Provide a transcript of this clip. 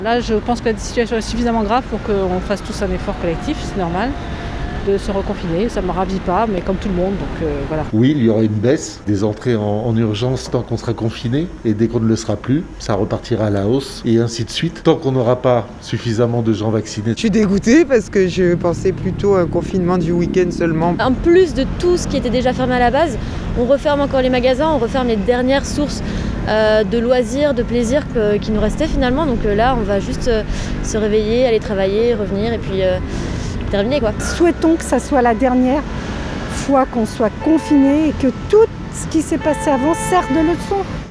Là, je pense que la situation est suffisamment grave pour qu'on fasse tous un effort collectif, c'est normal, de se reconfiner. Ça ne me ravit pas, mais comme tout le monde, donc voilà. Oui, il y aura une baisse des entrées en urgence tant qu'on sera confiné, et dès qu'on ne le sera plus, ça repartira à la hausse, et ainsi de suite, tant qu'on n'aura pas suffisamment de gens vaccinés. Je suis dégoûtée parce que je pensais plutôt à un confinement du week-end seulement. En plus de tout ce qui était déjà fermé à la base, on referme encore les magasins, on referme les dernières sources de loisirs, de plaisir qui nous restaient finalement. Donc là, on va juste se réveiller, aller travailler, revenir et puis terminer quoi. Souhaitons que ça soit la dernière fois qu'on soit confiné et que tout ce qui s'est passé avant serve de leçon.